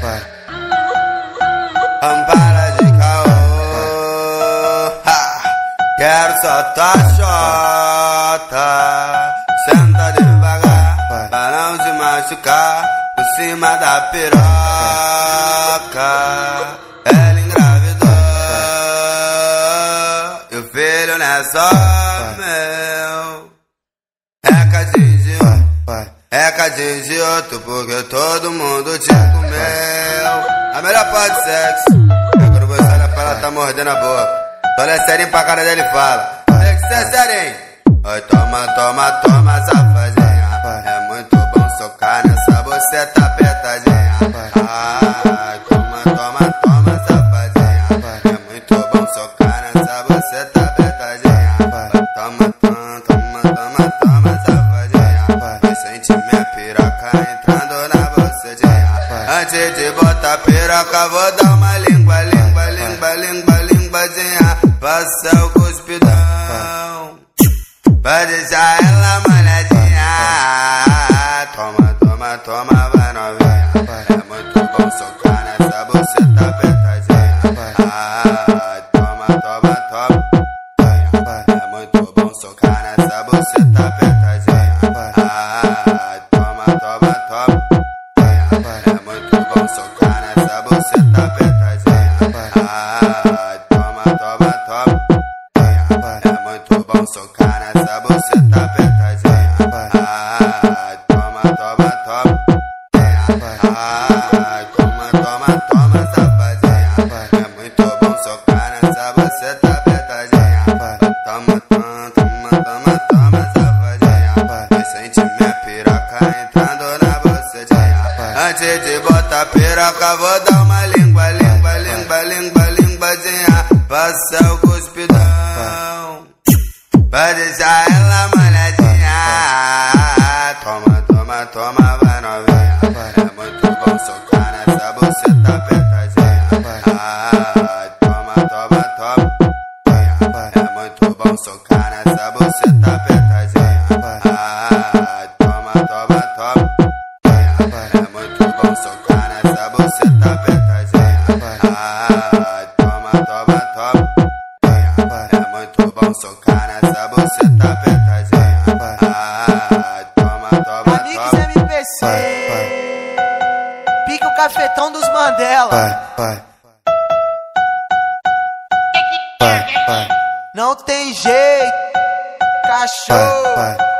Para de caô, quero só tua chota. Senta devagar, pra não se machucar, por cima da piroca. Ela engravidou, e o filho não é só meu. É cadinho de outro, porque todo mundo te comeu. A melhor parte do sexo é quando você olha pra ela, tá mordendo a boca. Tu olha serinho pra cara dele e fala: tem que ser serinho. Oi, toma, toma, toma, safadinha. É muito bom socar nessa buceta apertadinha. Ai, toma, toma, toma, safadinha. É muito bom socar nessa buceta apertadinha. Toma, toma, toma, toma, toma, safadinha. Sente minha piroca entrando na bucetinha. Antes de botar piroca, vou dar uma língua, língua, língua, língua, linguadinha. Passa o cuspidão pra deixar ela molhadinha. Toma, toma, toma, vai novinha. É muito bom socar nessa buceta apertadinha. Toma, toma, toma. É muito bom socar nessa buceta apertadinha. Toma, toma, toma. É muito bom socar nessa buceta apertadinha. Toma, toma, toma. É muito bom socar nessa buceta apertadinha. Toma, toma, toma. Toma, toma, toma, safadinha. É muito bom socar nessa buceta apertadinha. Toma, toma, toma, toma, toma, safadinha. Sente minha piroca entrando na bucetinha. Antes de botar piroca, vou dar uma língua, língua, língua, língua, linguadinha. Passa o cuspidão pra deixar ela molhadinha. Toma, toma, toma, vai novinha. É muito bom socar nessa buceta apertadinha. Toma, toma, toma. É muito bom socar nessa buceta apertadinha. Toma, toma, toma. É muito bom socar nessa buceta apertadinha. Toma, toma, toma. É muito bom socar nessa buceta apertadinha. Toma, toma, Amigos toma. MPC, pica o cafetão dos Mandela. Não tem jeito, cachorro.